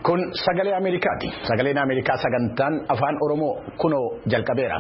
Kun sagalee Ameerikaati. Sagaleen Ameerikaa sagantaan afaan Oromoo kunoo jalqabeera.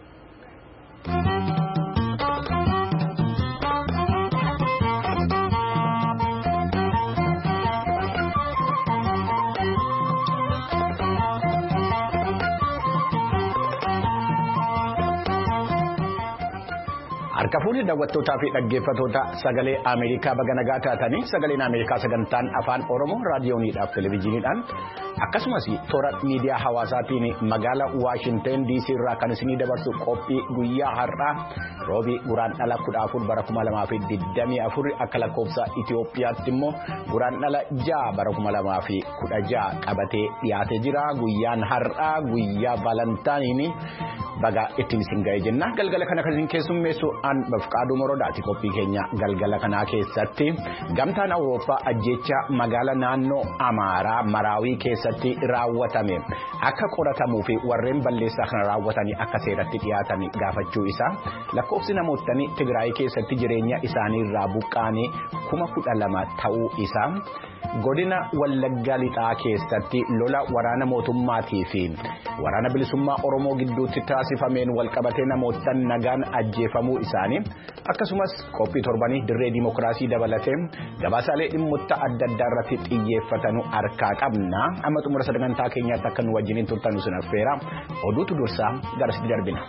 Harka fuudhee daawwattootaa fi dhaggeeffattoota sagalee Ameerikaa baga nagaa taatanii sagaleen Ameerikaa sagantaan afaan Oromoo raadiyooniidhaaf televezyiiniidhaan akkasumas toora miidiyaa hawaasaatiin magaalaa Waashinten DC irraa kan isinii dabarsu qophii guyyaa har'aa roobii guraandhala 14 bara 2024 akka lakkoofsa Itoophiyaatti immoo guraandhala 6 bara 2016 qabatee dhiyaatee jira. Guyyaan har'aa guyyaa Valantaayinii baga ittiin isin ga'ee jenna. Galgala kana kan isin keessummeessu Bafqaaduu Morodaati. Qophii keenya galgala kanaa keessatti gamtaan Awurooppaa ajjeecha magaala naannoo Amaaraa Maraawii keessatti raawwatame akka qoratamuu fi warreen balleessaa kana raawwatanii akka seeratti dhiyaatan gaafachuu isaa, lakkoofsi namootni Tigraay keessatti jireenya isaanii irraa buqqaanii 12,000 ta'uu isaa, godina Wallaggaa Lixaa keessatti lola waraana mootummaatii fi waraana bilisummaa Oromoo gidduutti taasifameen walqabatee namoota nagaan ajjeefamuu isaanii, akkasumas qophii torbanii dirree dimokiraasii dabalatee gabaasaalee dhimmoota adda addaa irratti xiyyeeffatanu harkaa qabna. Amma xumura sagantaa keenyaatti akka nu wajjiniin turtan nu sinaffeera. Oduutu dursaa garasitti darbina.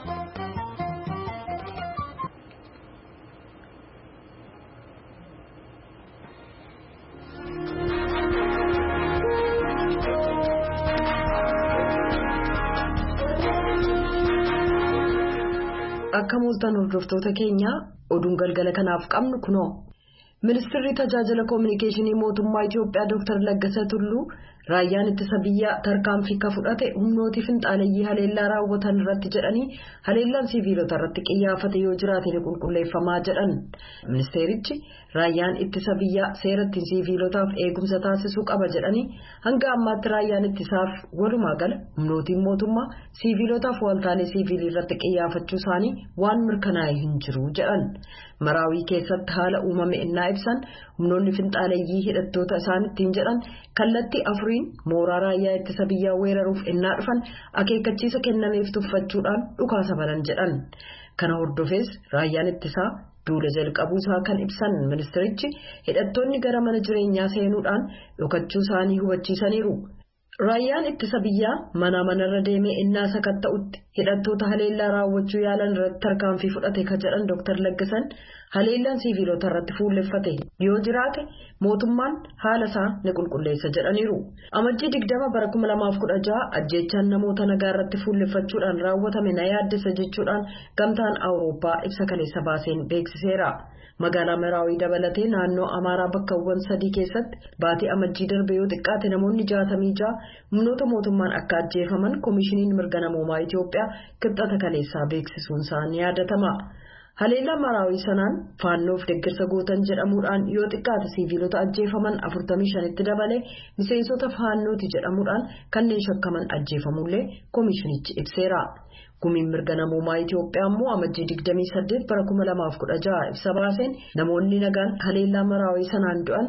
Akka mul'atan hordoftoota keenya oduun galgala kanaaf qabnu kunoo ministeerri tajaajila koominikeeshinii mootummaa Itoophiyaa Dr. Laggasaa Tulluu raayyaan ittisa biyyaa tarkaanfii ka fudhate humnooti finxaaleeyyii haleellaa raawwatan irratti jedhanii haleellaan siviilota irratti qiyyaafate yoo jiraate ni qulqulleeffamaa jedhan. Ministeerichi raayyaan ittisa biyyaa seeratti siviilotaaf eegumsa taasisuu qaba jedhanii hanga ammaatti raayyaan ittisaaf walumaa gala humnootiin mootummaa siviilotaaf waltaalee siviilii irratti qiyyaafachuu isaanii waan mirkanaa'e hin jiru jedhan. Maraawii keessatti haala uumame innaa ibsan humnoonni finxaaleeyyii hidhattoota isaanittiin jedhan kallattii afuriin mooraa raayyaa ittisa biyyaa weeraruuf innaa dhufan akeekkachiisa kennameef tuffachuudhaan dhukaasa banan jedhan. Kana hordofees raayyaan ittisaa duula jalqabuusaa kan ibsan ministerichi hidhattoonni gara mana jireenyaa seenuudhaan dhokachuu isaanii hubachiisaniiru. Raayyaan ittisa biyyaa manarra deemee innaa sakatta'utti hidhattoota haleellaa raawwachuu yaalan irratti tarkaanfii fudhate ka jedhan Dr. Laggasaan haleellaan siviilota irratti fuulleffate yoo jiraate mootummaan haala isaa ni qulqulleessa jedhaniiru. Amajjii 20 bara 2016 ajjeechaan namoota nagaa irratti fuulleffachuudhaan raawwatame na yaaddessa jechuudhaan gamtaan Awurooppaa ibsa kaleessa baaseen beeksiseera. Magaalaa Maraawii dabalatee naannoo Amaaraa bakkawwan 3 keessatti baatii amajjii darbe yoo xiqqaate namoonni 66 humnoota mootummaan akka ajjeefaman koomishiniin mirga namoomaa Itoophiyaa kibxata kaleessaa beeksisuun isaa ni yaadatama. Haleellaa Maraawii sanaan faannoof deeggarsa gootan jedhamuudhaan yoo xiqqaate siviilota ajjeefaman 45tti dabalee miseensota faannooti jedhamuudhaan kanneen shakkaman ajjeefamullee koomishinichi ibseera. Gumiin mirga namoomaa Itoophiyaa immoo amajjii 28 bara 2016 ibsa baaseen namoonni nagaan haleellaa Maraawii sanaan du'an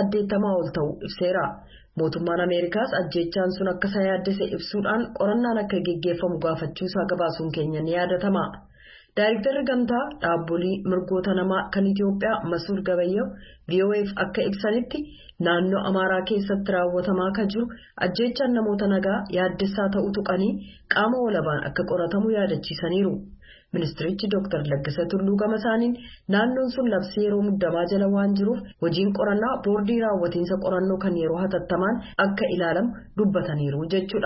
80 ol ta'uu ibseera. Mootummaan Ameerikaas ajjeechaan sun akka isa yaaddese ibsuudhaan qorannaan akka geggeeffamu gaafachuusaa gabaasuun keenya ni yaadatama. Daayiriktarri gamtaa dhaabbolii mirgoota namaa kan Itoophiyaa Masuur Gabayyoo VOA'f akka ibsanitti naannoo Amaaraa keessatti raawwatamaa kan jiru ajjeechaan namoota nagaa yaaddessaa ta'uu tuqanii qaama walabaan akka qoratamu yaadachiisaniiru. Ministerichi Dr. Laggasaa Tulluu gama isaaniin naannoon sun labsii yeroo muddamaa jala waan jiruuf hojiin qorannaa boordii raawwatiinsa qorannoo kan yeroo hatattamaan akka ilaalamu dubbataniiru jechuudha.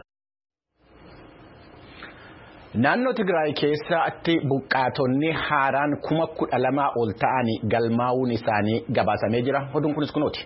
Naannoo Tigraay keessatti buqqaatonni haaraan 12,000 ol ta'anii galmaa'uun isaanii gabaasamee jira. Oduun kunis kunooti.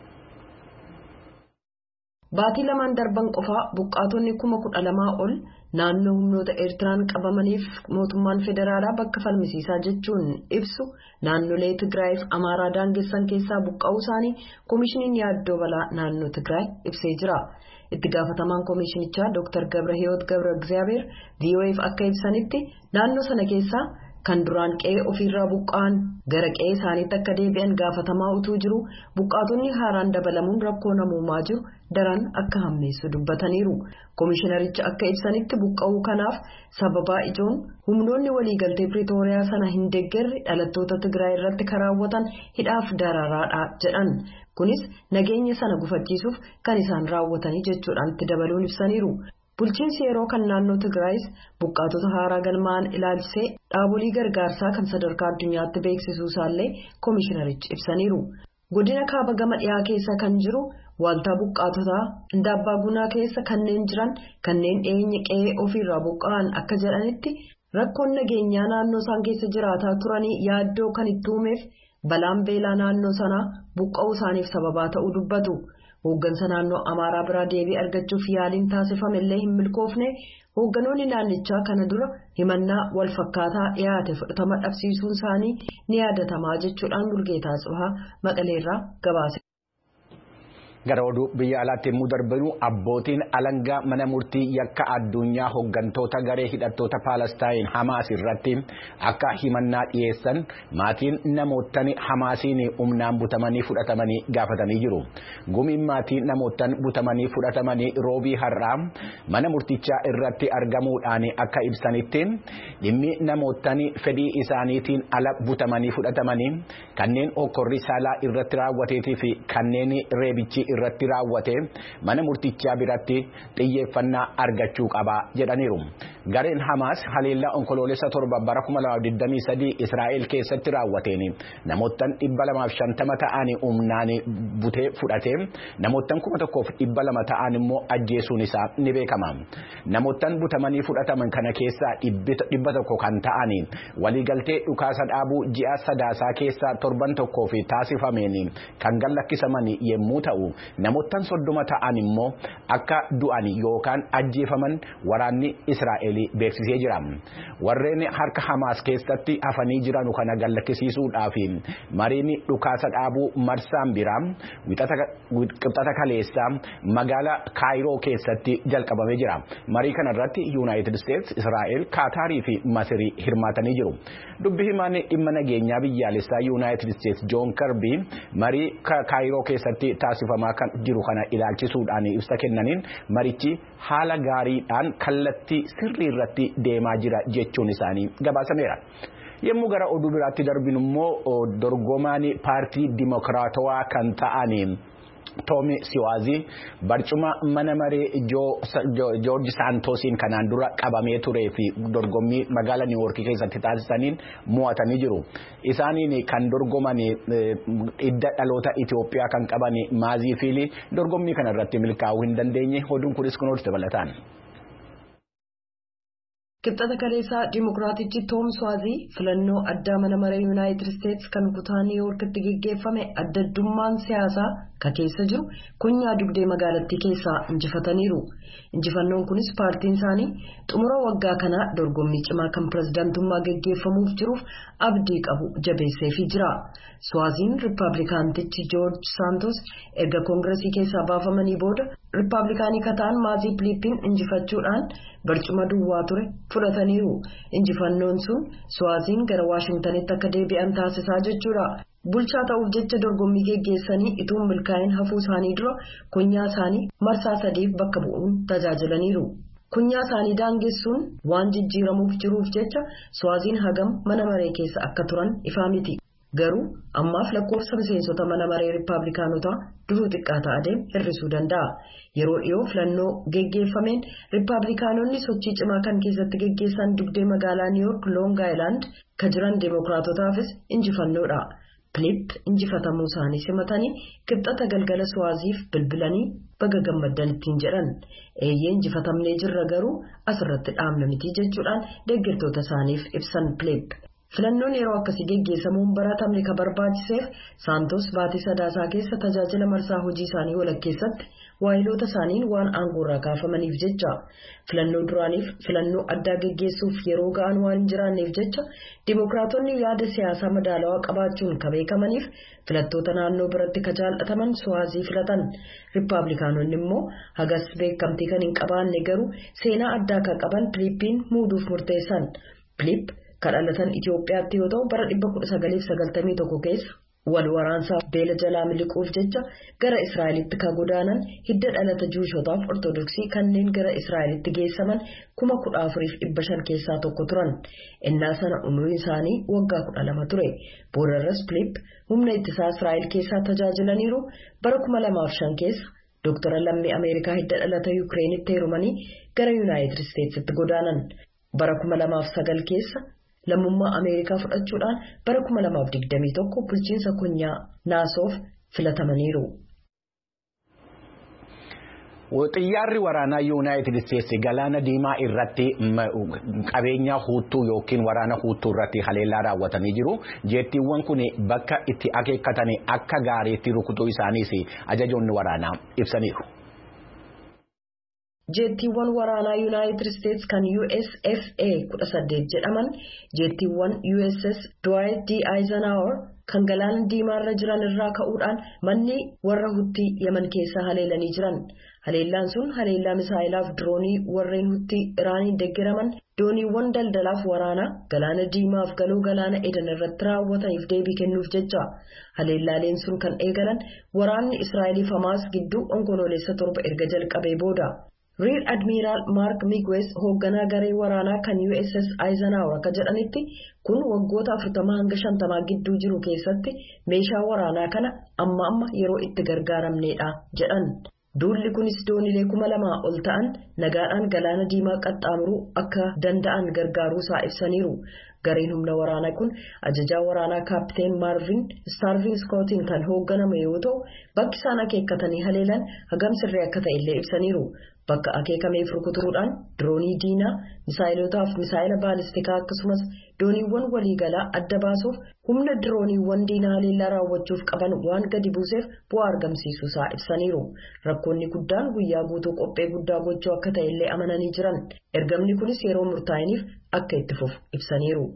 Baatii lamaan darban qofaa buqqaatonni 12,000 ol naannoo humnoota Eertiraan qabamaniif mootummaan federaalaa bakka falmisiisaa jechuun ibsu naannolee Tigraayiif Amaaraa daangessan keessaa buqqa'uu isaanii koomishiniin yaaddoo balaa naannoo Tigraay ibsee jira. Itti gaafatamaan koomishinichaa Dr. Gabrahiyoot Gabra Egzaabeer VOA'f akka ibsanitti naannoo sana keessaa kan duraan qe'ee ofiirraa buqqa'an gara qe'ee isaaniitti akka deebi'an gaafatamaa utuu jiru buqqaatonni haaraan dabalamuun rakkoo namoomaa jiru daran akka hammeessu dubbataniiru. Komishinarichi akka ibsanitti buqqa'uu kanaaf sababaa ijoon humnoonni waliigaltee Piriitooriyaa sana hin deeggarre dhalattoota Tigraay irratti raawwatan hidhaaf dararaadha jedhan. Kunis nageenya sana gufachiisuuf kan isaan raawwatanii jechuudhaan itti dabaluun ibsaniiru. Bulchiinsi yeroo kan naannoo Tigraayis buqqaatota haaraa galmaa'an ilaalchisee dhaabolee gargaarsaa kan sadarkaa addunyaatti beeksisuu isaallee komishinarichi ibsaniiru. Godina kaaba gama dhiyaa keessa kan jiru waaltaa buqqaatotaa Indaabbaa Gunaa keessa kanneen jiran kanneen dhiyeenya qe'ee ofiirraa buqqa'an akka jedhanitti rakkoon nageenyaa naannoo isaan keessa jiraataa turanii yaaddoo kan itti uumeef balaan beelaa naannoo sanaa buqqa'uu isaaniif sababaa ta'uu dubbatu. Hooggansa naannoo Amaaraa biraa deebii argachuuf yaaliin taasifame illee hin milkoofne hoogganoonni naannichaa kana dura himannaa wal fakkaataa dhiyaate fudhatama dhabsiisuun isaanii ni yaadatamaa jechuudhaan Mulgeetaa Tsibahaa Maqaleerraa gabaase. Gara oduu biyya alaatti immoo darbinu abbootiin alangaa mana murtii yakka addunyaa hooggantoota garee hidhattoota Paalestaayin Hamaas irratti akka himannaa dhiyeessan maatiin namoottan Hamaasiin humnaan butamanii fudhatamanii gaafatanii jiru. Gumiin maatii namoottan butamanii fudhatamanii roobii har'aa mana murtichaa irratti argamuudhaan akka ibsanitti dhimmi namoottan fedhii isaaniitiin ala butamanii fudhatamanii kanneen okkorri saalaa irratti raawwateetii fi kanneen reebichi irratti raawwate mana murtichaa biratti xiyyeeffannaa argachuu qaba jedhaniiru. Gareen Hamaas haleellaa onkoloolessa 7 bara 2023 Israa'el keessatti raawwateen namoottan 250 ta'an humnaan butee fudhate namoottan 1200 ta'an immoo ajjeesuun isaa ni beekama. Namoottan butamanii fudhataman kana keessaa 100 kan ta'an waliigaltee dhukaasa dhaabuu ji'a sadaasaa keessaa 7 fi taasifameen kan gallakkisaman yommuu ta'u namoottan 30 ta'an immoo akka du'an yookaan ajjeefaman waraanni Israa'el beeksisee jira. Warreen harka Hamaas keessatti hafanii jiran kana gallakkisiisuudhaaf mariin dhukaasa dhaabuu marsaan biraa qibxata kaleessaa magaalaa Kaayiroo keessatti jalqabamee jira. Marii kana irratti Yuunaayitid Isteetsi, Israa'el, Kaataarii fi Masirii hirmaatanii jiru. Dubbi himaan dhimma nageenyaa biyyaalessaa Yuunaayitid Isteetsi Joon Karbii marii Kaayiroo keessatti taasifamaa kan jiru kana ilaalchisuudhaan ibsa kennaniin marichi haala gaariidhaan kallattii sirrii irratti deemaa jira jechuun isaanii gabaasameera. Yemmuu gara oduu biraatti darbinu immoo dorgomaan paartii Dimokiraatawaa kan ta'an Toomi Siwaazii barcuma mana maree Joorji Saantoosiin kanaan dura qabamee turee fi dorgommii magaalaa Niiwuork keessatti taasisaniin mo'atanii jiru. Isaaniin kan dorgoman hidda dhaloota Itoophiyaa kan qaban Maazii Fiilii dorgommii kana irratti milkaa'uu hin dandeenye. Oduun kunis kunuunsi dabalataan. Qibxata kaleessaa Dimokiraatichi Toom Siwaazii filannoo addaa mana maree Yuunaayitid Isteetsi kan kutaa Niiwuorkitti gaggeeffame addaddummaan siyaasaa ka keessa jiru kunyaa dugdee magaalattii keessaa injifataniiru. Injifannoon kunis paartiin isaanii xumura waggaa kanaa dorgommii cimaa kan pirezidaantummaa gaggeeffamuuf jiruuf abdii qabu jabeesseefii jira. Siwaaziin Rippaabilikaantichi Joorji Saantos erga koongiresii keessaa baafamanii booda Rippaabilikaanii kataan Maazii Filiippiin injifachuudhaan barcuma duwwaa ture fudhataniiru. Injifannoon sun Siwaaziin gara Waashingtanitti akka deebi'an taasisaa jechuudha. Bulchaa ta'uuf jecha dorgommii geggeessanii ituun milkaa'in hafuu isaanii dura kunyaa isaanii marsaa 3 bakka bu'uun tajaajilaniiru. Kunyaa isaanii daangessuun waan jijjiiramuuf jiruuf jecha Siwaaziin hagam mana maree keessa akka turan ifaa miti. Garuu ammaaf lakkoofsa miseensota mana maree Rippaabilikaanotaa duruu xiqqaataa adeem hir'isuu danda'a. Yeroo dhiyoo filannoo geggeeffameen Rippaabilikaanonni sochii cimaa kan keessatti geggeessan dugdee magaalaa Niiwuork Loong Aayilaand kan jiran Deemokiraatotaafis injifannoodha. Filiip injifatamuu isaanii simatanii qibxata galgala Siwaaziif bilbilanii baga gammaddan ittiin jedhan. Eeyyee injifatamnee jirra garuu asirratti dhaabna miti jechuudhaan deeggartoota isaaniif ibsan Filiip. Filannoon yeroo akkasii geggeessamuun baratamne ka barbaachiseef Saantos baatii sadaasaa keessa tajaajila marsaa hojii isaanii walakkeessatti waayiloota isaaniin waan aangoorraa kaafamaniif jecha. Filannoo duraaniif filannoo addaa geggeessuuf yeroo ga'an waan hin jiraanneef jecha Dimokiraatonni yaada siyaasaa madaalawaa qabaachuun ka beekamaniif filattoota naannoo biratti ka jaallataman Siwaazii filatan. Rippaabilikaanonni immoo hagas beekamtii kan hin qabaanne garuu seenaa addaa ka qaban Filiippiin muuduuf murteessan. Filiip kadhalatan Itoophiyaatti yoo ta'u bara 1991 keessa wal waraansaa beela jalaa miliquuf jecha gara Israa'elitti ka godaanan hidda dhalata Juushotaaf Ortodoksii kanneen gara Israa'elitti geessaman 14,500 keessaa tokko turan. Innaa sana umriin isaanii waggaa 12 ture. Boorarras Philiip humna ittisaa Israa'el keessaa tajaajilaniiru. Bara 2005 keessa Dooktara lammii Ameerikaa hidda dhalata Yukireenitti heerumanii gara Yuunaayitid Isteetsitti godaanan. Bara 2009 keessa lammummaa Ameerikaa fudhachuudhaan bara 2021 bulchiinsa konyaa Naasoof filatamaniiru. Xiyyaarri waraanaa Yuunaayitid Isteetsi galaana diimaa irratti qabeenya huutuu yookiin waraana huutuu irratti haleellaa raawwatanii jiru. Jeettiiwwan kun bakka itti akeekkatanii akka gaariitti rukutuu isaaniis ajajoonni waraanaa ibsaniiru. Jeettiiwwan waraanaa Yuunaayitid Isteetsi kan USFA 18 jedhaman jeettiiwwan USS Dwight D. Eisenhower kan galaana diimaarra jiran irraa ka'uudhaan manni warra Huttii Yemen keessaa haleelanii jiran. Haleellaan sun haleellaa misaa'ilaaf diroonii warreen Huttii Iraaniin deeggaraman dooniiwwan daldalaaf waraanaa galaana diimaaf galoo galaana Eden irratti raawwataniif deebii kennuuf jecha. Haleellaaleen sun kan eegalan waraanni Israa'eliif Hamaas gidduu onkoloolessa 7 erga jalqabee booda. Rear Admiral Mark Miguez hoogganaa garee waraanaa kan USS Eisenhower akka jedhanitti kun waggoota 40 hanga 50 gidduu jiru keessatti meeshaa waraanaa kana amma yeroo itti gargaaramneedha jedhan. Duulli kunis dooniilee 2,000 ol ta'an nagaadhaan galaana diimaa qaxxaamuruu akka danda'an gargaaruusaa ibsaniiru. Gareen humna waraanaa kun ajajaa waraanaa kaapteen Marvin Starvin Scottiin kan hoogganame yoo ta'u bakki isaan akeekkatanii haleelan hagam sirrii akka ta'e illee ibsaniiru. Bakka akeekameef rukutuudhaan diroonii diinaa, misaa'ilotaaf misaa'ila baalistikaa akkasumas dooniiwwan waliigalaa adda baasuuf humna dirooniiwwan diinaa haleellaa raawwachuuf qaban waan gadi buuseef bu'aa argamsiisuusaa ibsaniiru. Rakkoonni guddaan guyyaa guutuu qophee guddaa gochuu akka ta'e illee amananii jiran. Ergamni kunis yeroo murtaa'iniif akka itti fufu ibsaniiru.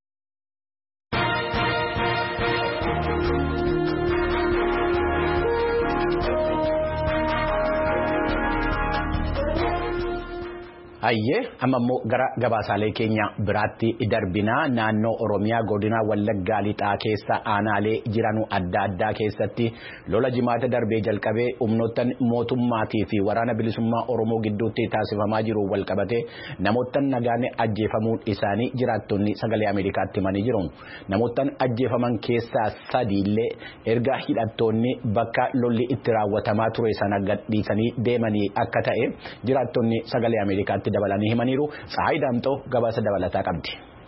Ayyee amma immoo gara gabaasaalee keenya biraatti darbinaa naannoo Oromiyaa godina Wallaggaa Lixaa keessa aanaalee jiranuu adda addaa keessatti lola jimaata darbee jalqabee humnoottan mootummaatii fi waraana bilisummaa Oromoo gidduutti taasifamaa jiru walqabate namoottan nagaan ajjeefamuun isaanii jiraattonni sagalee Ameerikaatti himanii jiru. Namoottan ajjeefaman keessaa 3 illee erga hidhattoonni bakka lolli itti raawwatamaa ture sana gadhiisanii deemanii akka ta'e jiraattonni sagalee Ameerikaatti dabalanii himaniiru. Sahay Daamxoo gabaasa dabalataa qabdi.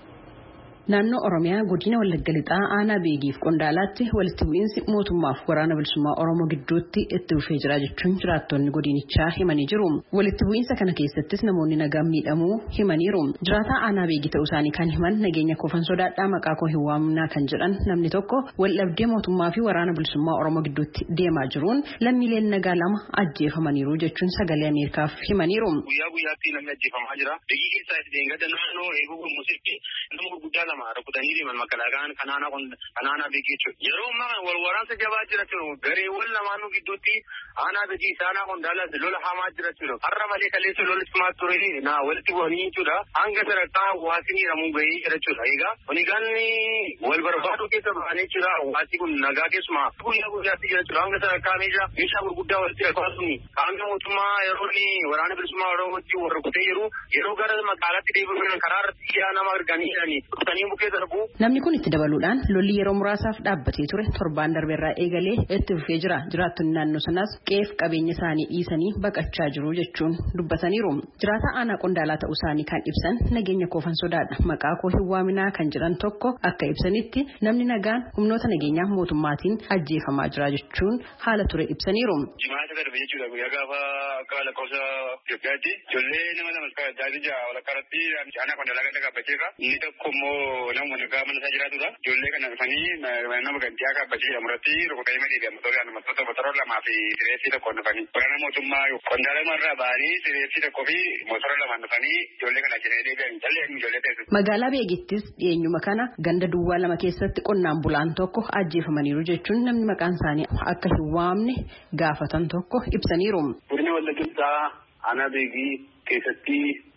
Naannoo Oromiyaa godina Wallagga Lixaa aanaa Beegiif Qondaalaatti walitti bu'iinsi mootummaaf waraana bilisummaa Oromoo gidduutti itti dhufee jira jechuun jiraattonni godinichaa himanii jiru. Walitti bu'iinsa kana keessattis namoonni nagaan miidhamuu himaniiru. Jiraataa aanaa Beegii ta'uu isaanii kan himan nageenya koofan sodaadhaa maqaa koo hin waamnaa kan jedhan namni tokko waldhabdee mootummaa fi waraana bilisummaa Oromoo gidduutti deemaa jiruun lammiileen nagaa 2 ajjeefamaniiru jechuun sagalee Ameerikaaf himaniiru. Guyyaa guyyaatti namni ajjeefamaa jira. Beegii keessaa itti deengada naannoo eeguu musiitti nama gurguddaa rukutanii deeman makalaakaan kanaana Beegii jechuudha. Yeroo ammaa wal waraansa jabaa jira jiru gareewwan lamaanuu gidduutti aanaa Beegii isaanaa Qondaalaatti lola hamaa jira jiru. Har'a malee kaleessa lolli cimaa ture walitti bu'anii jechuudha. Hanga sadarkaa hawaasni hidhamuu gahee jira jechuudha. Egaa wanigaan wal barbaaduu keessa bahanii jira. Hawaasni kun nagaa keessumaa guyyaa guyyaatti jira jechuudha. Hanga sadarkaa meeshaa gurguddaa walitti qabaatuni. Hanga mootummaa yeroo waraana bilisummaa Oromootti wal rukutee jiru yeroo gara magaalaatti deebi'uun karaa irratti nama arganii jiranii. Namni kun itti dabaluudhaan lolli yeroo muraasaaf dhaabbatee ture torbaan darbeerraa eegalee itti fufee jira. Jiraattonni naannoo sanaas qe'ee qabeenya isaanii dhiisanii baqachaa jiru jechuun dubbataniiru. Jiraataa aanaa Qondaalaa ta'uu isaanii kan ibsan nageenya koofan sodaadha maqaa koo hin waaminaa kan jedhan tokko akka ibsanitti namni nagaan humnoota nageenyaa mootummaatiin ajjeefamaa jira jechuun haala ture ibsaniiru. Jimaata darbe jechuudha guyyaa gaafa akka lakkoofsa Itoophiyaatti ijoollee nama 2 daadija walakkaatti aanaa Qondaalaa ganda gaabbacheera. Inni tokko immoo namoonni gaafa mana isaa jiraatudha. Ijoollee kana dhufanii nama gantiyaa gaabbatee jedhamu irratti rukutanii madeebi'an motora 2 fi sireessii tokko dhufanii waraana mootummaa Qondaalaa irraa ba'anii sireessii tokkoo fi motora 2 dhufanii ijoollee kana jedhanii deebi'an callee ijoollee ta'e. Magaalaa Beegittis dhiyeenyuma kana ganda duwwaa 2 keessatti qonnaan bulaan tokko ajjeefamaniiru jechuun namni maqaan isaanii akka hin waamne gaafatan tokko ibsaniiru. Godina Wallagga Lixaa aanaa Beegii keessatti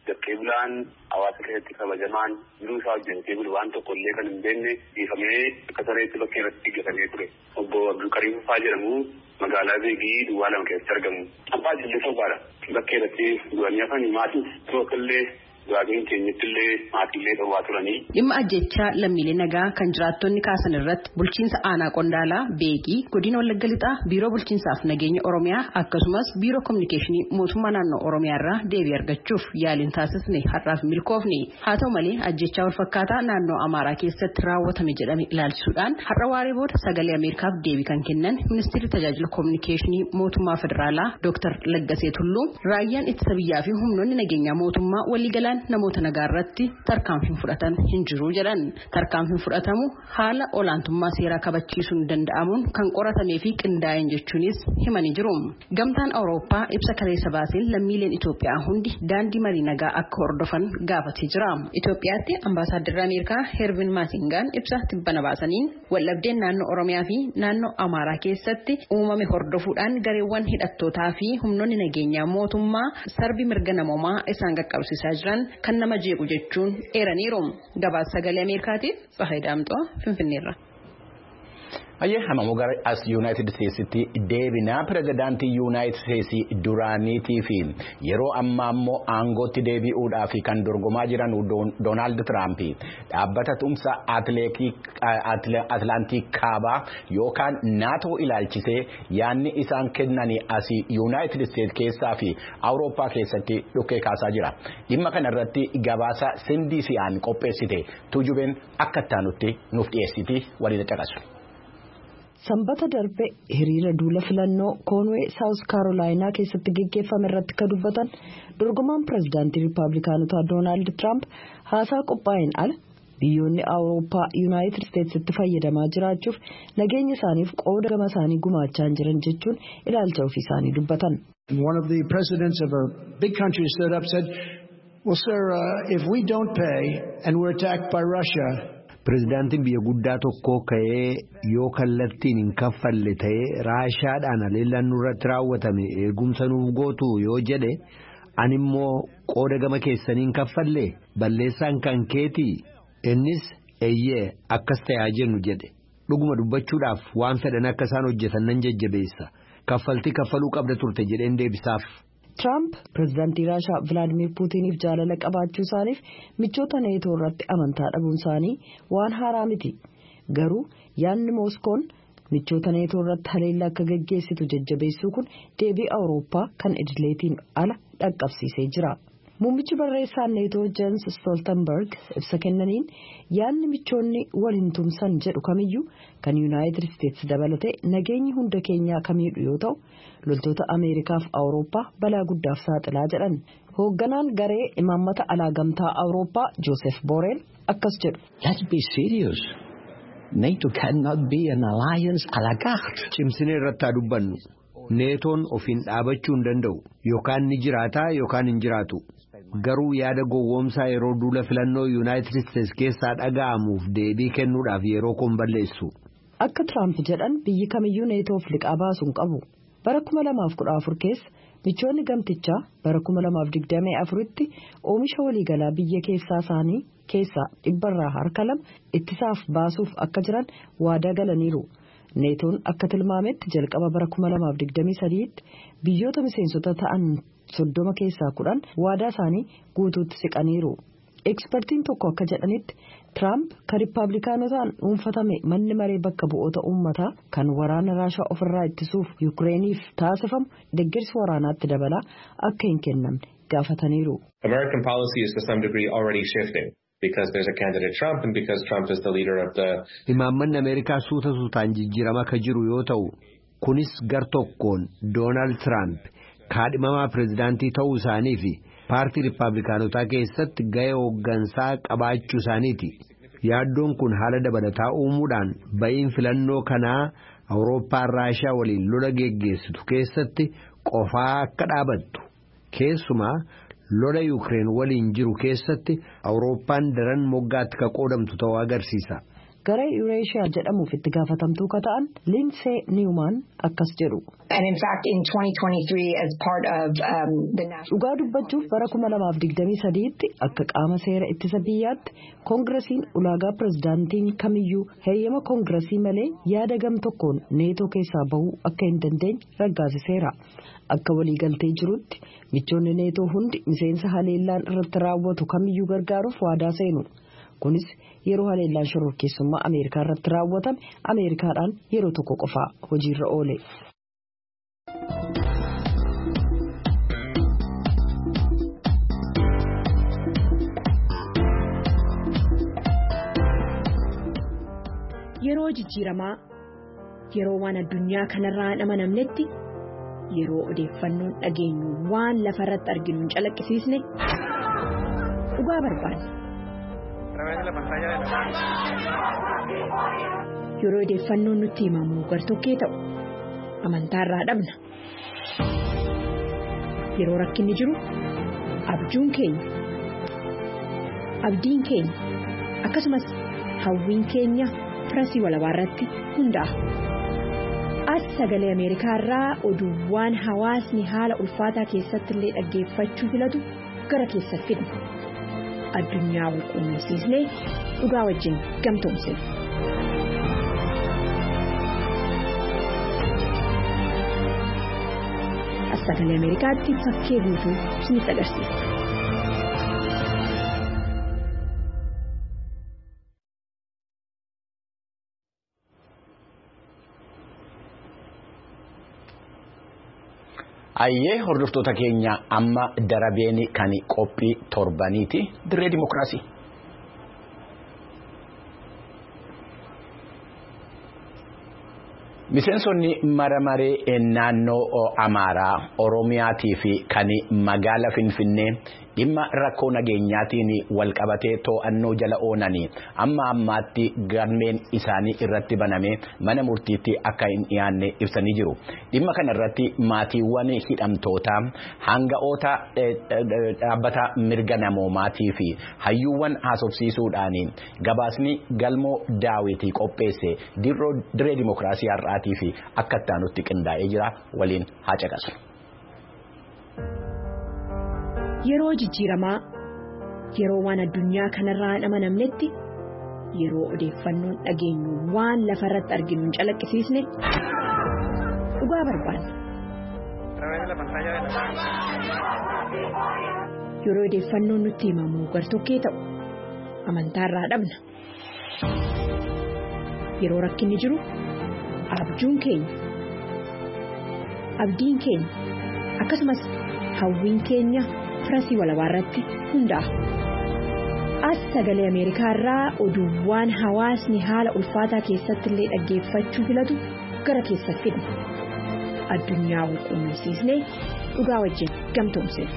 Dakkee bulaan hawaasa keessatti kabajamaan jiruu isaa hojjetee bulu waan tokko illee kan hin beekne dhiifamee akka sareetti bakkee irratti gatanii ture. Obbo Abdulkariim Fufaa jedhamu magaalaa Beegii duwwaa lama keessatti argamu. Abbaa ijoollee torbaadha. Bakkee irratti du'anii hafanii maatiif tokkollee Gaageen keenyattillee maatiillee dhowwaa turanii. Dhimma ajjechaa lammiilee nagaa kan jiraattonni kaasan irratti bulchiinsa aanaa Qondaalaa Beegii godina Wallagga Lixaa biiroo bulchiinsaaf nageenya Oromiyaa akkasumas biiroo kominikeeshinii mootummaa naannoo Oromiyaa irraa deebii argachuuf yaaliin taasisne har'aaf milkoofne. Haa ta'u malee ajjechaa walfakkaataa naannoo Amaaraa keessatti raawwatame jedhame ilaalchisuudhaan har'a waaree booda sagalee Ameerikaaf deebii kan kennan ministeerri tajaajila kominikeeshinii mootummaa federaalaa Dr. Laggasee Tulluu raayyaan ittisa biyyaa fi humnoonni nageenyaa mootummaa waliigalaan namoota nagaa irratti tarkaanfiin fudhatan hin jiru jedhan. Tarkaanfiin fudhatamu haala olaantummaa seeraa kabachiisuun danda'amuun kan qoratamee fi qindaa'een jechuunis himanii jiru. Gamtaan Awurooppaa ibsa kaleessa baaseen lammiileen Itoophiyaa hundi daandii marii nagaa akka hordofan gaafatee jira. Itoophiyaatti ambaasaaddarri Ameerikaa Hervin Maasingaan ibsa tibbana baasaniin waldhabdeen naannoo Oromiyaa fi naannoo Amaaraa keessatti uumame hordofuudhaan gareewwan hidhattootaa fi humnoonni nageenyaa mootummaa sarbii mirga namoomaa isaan qaqqabsiisaa jiran kan nama jeequ jechuun eeraniiru. Gabaasa sagalee Ameerikaatiif Tsahaay Daamxoo Finfinneerra. Ayyee hamamoo gara as Yuunaayitid Steetsitti deebinaa pirezidaantii Yuunaayitid Steetsi duraaniitii fi yeroo ammaa immoo aangootti deebi'uudhaaf kan dorgomaa jiran Doonaald Tiraamp dhaabbata tumsa Atlaantii Kaabaa yookaan naatoo ilaalchisee yaanni isaan kennanii asii Yuunaayitid Steets keessaa fi Awurooppaa keessatti dhukkee kaasaa jira. Dhimma kanarratti gabaasa Sindisi'aan qopheessite Tuujubeen akka ittaanutti nuuf dhiyeessiti waliin caqasu. Sanbata darbe hiriira duula filannoo Koonwee Saawus Kaarolaayinaa keessatti geggeeffame irratti kan dubbatan dorgomaan pirezidaantii Riippaabilikaanotaa Doonaald Tiraamp haasaa qophaa'een ala biyyoonni Awurooppaa Yuunaayitid Steetsitti fayyadamaa jiraachuuf nageenya isaaniif qooda gama isaanii gumaachaa jiran jechuun ilaalcha ofii isaanii dubbatan. One of the presidents of a big country stood up and said, "Well, sir, if we don't pay and we're attacked by Russia." Pirezidaantiin biyya guddaa tokkoo ka'ee yoo kallattiin hin kaffalle ta'ee Raashaadhaan haleellaan nurratti raawwatame eegumsa nuuf gootu yoo jedhe ani immoo qooda gama keessaniin kaffalle balleessaan kan keetii innis eeyyee akkas ta'aa jennu jedhe dhuguma dubbachuudhaaf waan fedhan akka isaan hojjetan nan jajjabeessa kaffaltii kaffaluu qabda turte jedheen deebisaaf. Tiraamp pirezidaantii Raashaa Vilaadimiir Puutiniif jaalala qabaachuu isaaniif michoota neetoo irratti amantaa dhabuun isaanii waan haaraa miti. Garuu yaadni Mooskoon michoota neetoo irratti haleellaa akka gaggeessitu jajjabeessuu kun deebii Awurooppaa kan idileetiin ala dhaqqabsiisee jira. Muummichi barreessaan neetoo Jens Stoltenberg ibsa kennaniin yaadni michoonni waliin tumsan jedhu kamiyyuu kan Yuunaayitid Steets dabalatee nageenyi hunda keenyaa kamiidhu yoo ta'u loltoota Ameerikaaf Awurooppaa balaa guddaaf saaxilaa jedhan. Hoogganaan garee imaammata alaa gamtaa Awurooppaa Joosef Boreel akkas jedhu. Let's be serious. NATO cannot be an alliance à la carte. Cimsinee irratti haa dubbannu. Neetoon ofiin dhaabachuu hin danda'u. Yookaan ni jiraataa yookaan hin jiraatu. Garuu yaada gowwoomsaa yeroo duula filannoo Yuunaayitid Steets keessaa dhaga'amuuf deebii kennuudhaaf yeroo kun balleessu. Akka Tiraamp jedhan biyyi kamiyyuu neetoof liqaa baasuun qabu. Bara 2014 keessa michoonni gamtichaa bara 2024tti oomisha waliigalaa biyya keessaa isaanii keessaa 2% ittisaaf baasuuf akka jiran waadaa galaniiru. Neetoon akka tilmaametti jalqaba bara 2023tti biyyoota miseensota ta'an 30 keessaa 10 waadaa isaanii guutuutti siqaniiru. Ekspertiin tokko akka jedhanitti Tiraamp kan Riippaabilikaanotaan dhuunfatame manni maree bakka bu'oota uummataa kan waraana Raashaa ofirraa ittisuuf Yukireeniif taasifamu deeggarsa waraanaatti dabalaa akka hin kennamne gaafataniiru. American policy is to some degree already shifting. Because there's a candidate Trump and because Trump is the leader of the... Imaammanni Ameerikaa suutaan jijjiirama akka jiru yoo ta'u kunis gar tokkoon Doonaald Tiraamp kaadhimamaa pirezidaantii ta'uu isaanii fi paartii Riippaabilikaanotaa keessatti ga'ee hooggansaa qabaachuu isaaniiti. Yaaddoon kun haala dabalataa uumuudhaan ba'iin filannoo kanaa Awurooppaan Raashaa waliin lola geggeessitu keessatti qofaa akka dhaabattu keessumaa lola Yukireen waliin jiru keessatti Awurooppaan daran moggaatti ka qoodamtu ta'uu agarsiisa. gara Yuureeshiyaa jedhamuuf itti gaafatamtuu ka ta'an Linsee Niwumaan akkas jedhu. And in fact, in 2023, as part of the national. Dhugaa dubbachuuf bara 2023tti akka qaama seera ittisa biyyaatti koongiresiin ulaagaa pirezidaantiin kamiyyuu heeyyama koongiresii malee yaada gam tokkoon neetoo keessaa bahuu akka hin dandeenye raggaasiseera. Akka waliigaltee jirutti michoonni neetoo hundi miseensa haleellaan irratti raawwatu kamiyyuu gargaaruuf waadaa seenu. Kunis yeroo haleellaan shororkeessummaa Ameerikaa irratti raawwatame Ameerikaadhaan yeroo tokko qofaa hojiirra oole. Yeroo jijjiiramaa yeroo waan addunyaa kanarraa hin amanamnetti yeroo odeeffannoon dhageenyu waan lafarratti arginu hin calaqqisiisne dhugaa barbaanna. Yeroo odeeffannoon nutti himamu gartokkee ta'u amantaarraa dhabna. Yeroo rakkinni jiru abjuun keenya akkasumas hawwiin keenya Firasii walabaa irratti hundaa'a. As sagalee Ameerikaa irraa oduuwwan hawaasni haala ulfaataa keessatti illee dhaggeeffachuu filatu gara keessa fidna. Addunyaa wal quunnamsiisnee dhugaa wajjin gamtoomsina. As sagalee Ameerikaatti fakkee guutuu isinitti agarsiisa. Ayyee hordoftoota keenya amma darabeen kan qophii torbaniiti dirree dimokiraasii. Miseensonni maree naannoo Amaaraa, Oromiyaatii fi kan magaala Finfinnee dhimma rakkoo nageenyaatiin wal qabatee to'annoo jala oolanii amma ammaatti galmeen isaanii irratti banamee mana murtiitti akka hin dhiyaanne ibsanii jiru. Dhimma kana irratti maatiiwwan hidhamtootaa hanga'oota dhaabbata mirga namoomaatii fi hayyuuwwan haasofsiisuudhaan gabaasni galmoo daawwitii qopheesse dirree dimokiraasii har'aatii fi akka ittaanutti qindaa'ee jira waliin haa caqasu. Yeroo jijjiiramaa yeroo waan addunyaa kanarraa hin amanamnetti yeroo odeeffannoon dhageenyu waan lafarratti arginu hin calaqqisiisne dhugaa barbaanna. Yeroo odeeffannoon nutti himamu gartokkee ta'u amantaarraa dhabna. Yeroo rakkinni jiru abjuun keenya akkasumas hawwiin keenya Firasii walabaa irratti hundaa'a. As sagalee Ameerikaa irraa oduuwwan hawaasni haala ulfaataa keessatti illee dhaggeeffachuu filatu gara keessa fidna. Addunyaa wal quunnamsiisnee dhugaa wajjin gamtoomsina.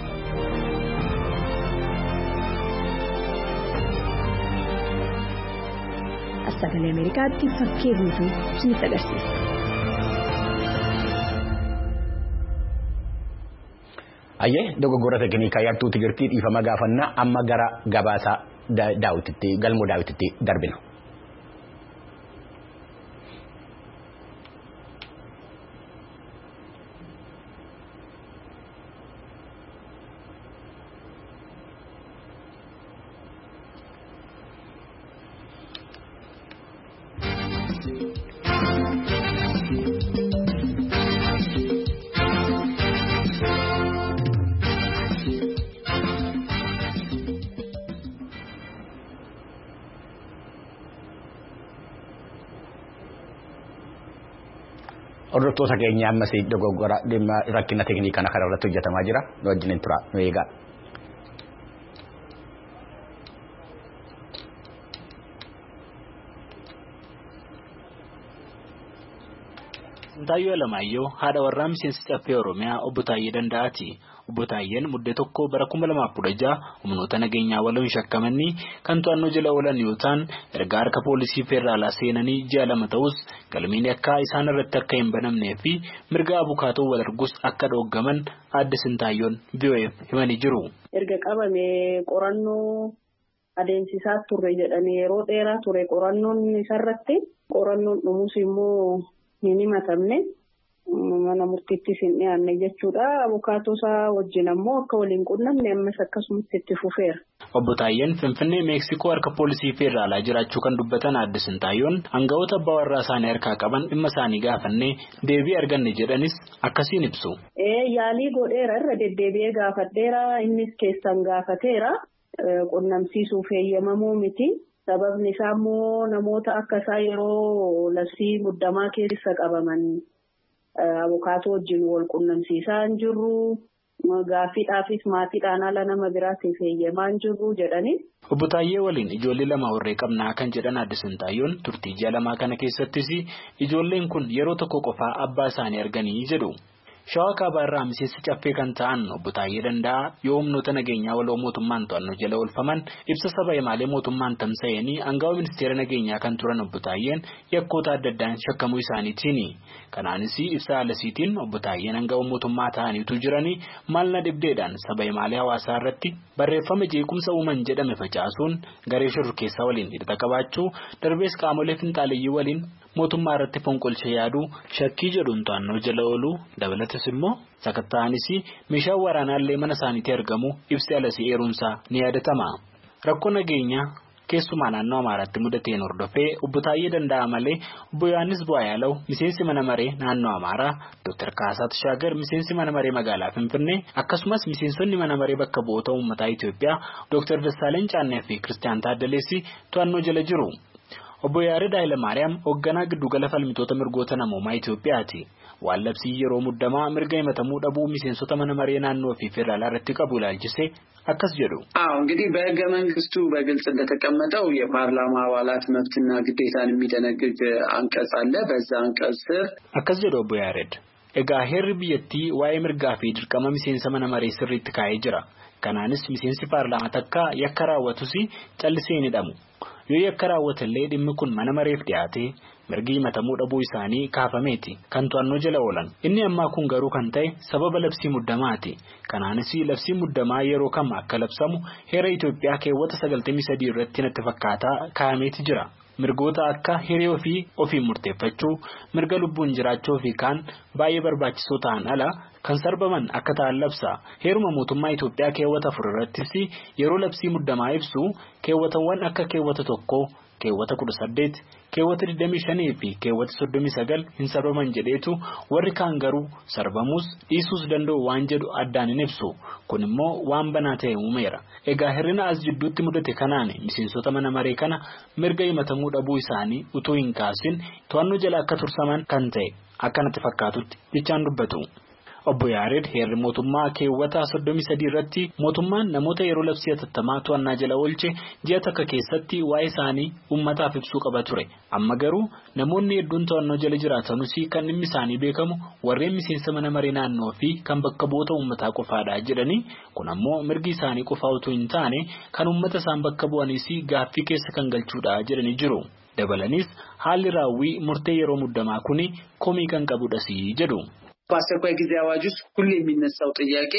As sagalee Ameerikaatti fakkee guutuu isinitti agarsiisa. Ayyee dogoggora teeknikaa yartuutti jirti dhiifama gaafannaa amma gara gabaasa daawwititti galmoo daawwititti darbina. Hordoftoota keenya ammas dogoggora dhimma rakkina teeknikaa kana irratti hojjetamaa jira. Nu wajjin tura nu eegaa. Taayyoo Alamaayyoo haadha warraa miseensa caffee Oromiyaa obbo Taayyee Danda'aati. Obbo Taayyeen muddee tokko bara 2016 humnoota nageenyaa waloon shakkamanii kan to'annoo jala oolan yoo ta'an erga harka poolisii feeraalaa seenanii ji'a 2 ta'us galmeen akka isaan irratti akka hin banamnee fi mirga abukaatoo wal arguus akka dhooggaman adda Sintaayyoon BOF himanii jiru. Erga qabamee qorannoo adeemsisaa turre jedhanii yeroo dheeraa ture qorannoon isarratti qorannoon dhumuus immoo hin himatamne mana murtiittis hin dhiyaanne jechuudha. Abukaatoo isaa wajjin ammoo akka waliin qunnamne ammas akkasumatti itti fufeera. Obbo Taayyeen Finfinnee Meeksikoo harka poolisii feeraalaa jiraachuu kan dubbatan Aadde Sintaayyoon aangawoota abbaa warraa isaanii harkaa qaban dhimma isaanii gaafannee deebii arganne jedhanis akkasiin ibsu. Yaalii godheera irra deddeebi'ee gaafadheera innis keessan gaafateera qunnamsiisuuf eeyyamamuu miti. Sababni isaa immoo namoota akka isaa yeroo labsii muddamaa keessa qabamanii abukaatoo wajjin wal qunnamsiisaa hin jirru. Gaaffiidhaafis maatiidhaan ala nama biraatiif eeyyamaa hin jirru jedhanii. Obbo Taayyee waliin ijoollee lama warree qabnaa kan jedhan Aadde Sintaayyoon turtii ji'a lamaa kana keessattis ijoolleen kun yeroo tokko qofaa abbaa isaanii arganii jedhu. Shawaa Kaabaa irraa miseensi caffee kan ta'an Obbo Taayyee Danda'a yoo humnoota nageenyaa waloo mootummaan to'annoo jala oolfaman ibsa saba himaalee mootummaan tamsa'anii aangawa ministeera nageenyaa kan turan Obbo Taayyeen yakkoota adda addaan shakkamuu isaaniitiin. Kanaanis ibsa haalasiitiin Obbo Taayyeen aangawa mootummaa ta'aniitu jiranii maalna dhibdeedhaan saba himaalee hawaasaa irratti barreeffama jeequmsa uuman jedhame facaasuun garee shororkeessaa waliin hidhata qabaachuu darbees qaamolee finxaaleeyyii waliin mootummaa irratti fonqolchee yaaduu shakkii jedhuun to'annoo jala ooluu dabalatas immoo sakatta'anis meeshaa waraanaallee mana isaaniitti argamu ibsi alasii eerumsaa ni yaadatama. Rakkoo nageenyaa keessumaa naannoo Amaaraatti mudateen hordofee Obbo Taayyee Danda'a malee Obbo Yohaannis Bu'aayaalaw miseensi mana maree naannoo Amaaraa Dr. Kaasaa Tashaagar miseensi mana maree magaalaa Finfinnee akkasumas miseensonni mana maree bakka bu'oota uummataa Itoophiyaa Dr. Dassaaleny Caannee fi Kiristiyaan Taaddaleessi to'annoo jala jiru. Obbo Yaared Hayilamaariyaam hoogganaa giddugala falmitoota mirgoota namoomaa Itoophiyaati. Waan labsii yeroo muddamaa mirga himatamuu dhabuu miseensota mana maree naannoo fi ፌዴራል irratti qabu ilaalchisee akkas jedhu. እንግዲህ በሕገ መንግስቱ በግልጽ እንደተቀመጠው የፓርላማ አባላት መብትና ግዴታን የሚደነግግ አንቀጽ አለ። በዛ አንቀጽ ስር akkas jedhu Obbo Yaared. Egaa heerri biyyattii waa'ee mirgaa fi dirqama miseensa mana maree sirriitti kaa'ee jira. Kanaanis miseensi paarlaamaa takka yakka raawwatus callisee hin hidhamu. Yoo yakka raawwatellee dhimmi kun mana mareef dhiyaate mirgi himatamuu dhabuu isaanii kaafameeti kan to'annoo jala oolan. Inni ammaa kun garuu kan ta'e sababa labsii muddamaati. Kanaanis labsii muddamaa yeroo kam akka labsamu heera Itoophiyaa keewwata 93 irratti natti fakkaataa kaa'ameeti jira. Mirgoota akka hiree ofii murteeffachuu, mirga lubbuun jiraachuu fi kaan baay'ee barbaachisoo ta'an ala kan sarbaman akka ta'an labsa. Heeruma mootummaa Itoophiyaa keewwata 4 irrattis yeroo labsii muddamaa ibsu keewwatawwan akka keewwata 1, keewwata 18, keewwata 25 fi keewwata 39 hin sarbaman jedheetu warri kaan garuu sarbamuus dhiisuus danda'u waan jedhu addaan hin ibsu. Kun immoo waan banaa ta'e uumeera. Egaa hirrina as jidduutti mudate kanaan miseensota mana maree kana mirga himatamuu dhabuu isaanii utuu hin kaasin to'annoo jala akka tursaman kan ta'e akkanatti fakkaatutti jechaan dubbatu. Obbo Yaared heerri mootummaa keewwata 33 irratti mootummaan namoota yeroo labsii hatattamaa to'annaa jala oolche ji'a takka keessatti waa'ee isaanii uummataaf ibsuu qaba ture. Amma garuu namoonni hedduun to'annoo jala jiraatanus kan dhimmi isaanii beekamu warreen miseensa mana maree naannoo fi kan bakka bu'oota uummataa qofaadha jedhanii kun ammoo mirgi isaanii qofaa utuu hin taane kan uummata isaan bakka bu'anis gaaffii keessa kan galchuudha jedhanii jiru. Dabalanis haalli raawwii murtee yeroo muddamaa kuni komii kan qabudha jedhu. በአስቸኳይ ጊዜ አዋጅ ውስጥ ሁሉ የሚነሳው ጥያቄ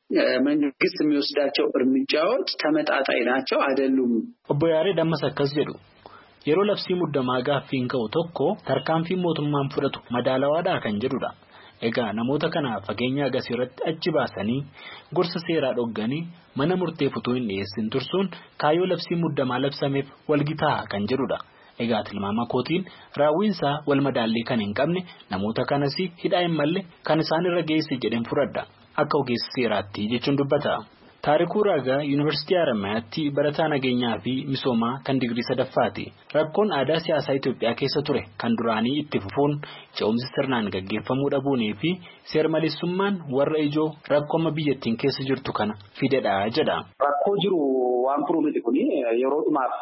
መንግስት የሚወስዳቸው እርምጃዎች ተመጣጣኝ ናቸው አይደሉም? Obbo Yaared ammas akkas jedhu. Yeroo labsii muddamaa gaaffiin ka'u tokko tarkaanfiin mootummaan fudhatu madaalawaadha kan jedhudha. Egaa namoota kana fageenya agasii irratti achi baasanii gorsa seeraa dhogganii mana murteef utuu hin dhiyeessin tursuun kaayyoo labsii muddamaa labsameef walgitaa kan jedhudha. Egaa tilmaama kootiin raawwiinsaa wal madaallii kan hin qabne namoota kanas hidhaa hin malle kan isaan irra geesse jedheen fudhadha akka ogeessa seeraatti jechuun dubbata. Taarikuu Raagaa Yuunivarsiitii Haramayaatti barataa nageenyaa fi misoomaa kan digirii 3ffaati. Rakkoon aadaa siyaasaa Itoophiyaa keessa ture kan duraanii itti fufuun ce'umsi sirnaan gaggeeffamuu dhabuunii fi seermaleessummaan warra ijoo rakkoo amma biyyattiin keessa jirtu kana fidedha jedha. Rakkoo jiru waan furuu miti kuni yeroo dhumaaf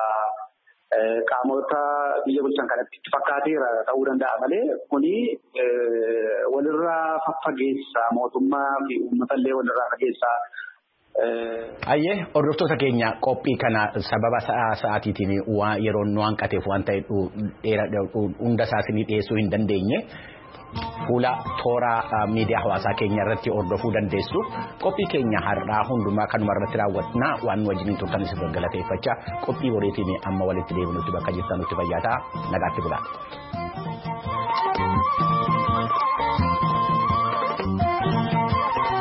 qaamota biyya bulchan kanatti fakkaateera ta'uu danda'a malee kuni walirraa faffageessa mootummaa fi uummatallee walirraa fageessaa. Ayyee hordoftoota keenya qophii kana sababa sa'aatiitiin yeroo nu hanqateef waan ta'e hunda isaanii dhiyeessuu hin dandeenye fuula toora miidiyaa hawaasaa keenya irratti hordofuu dandeessu. Qophii keenya har'aa hundumaa kanuma irratti raawwatna waan wajjiniin turtanis galateeffachaa qophii boriitiin amma walitti deebinutti bakka jirtanutti fayyaa ta'aa nagaatti bulaa.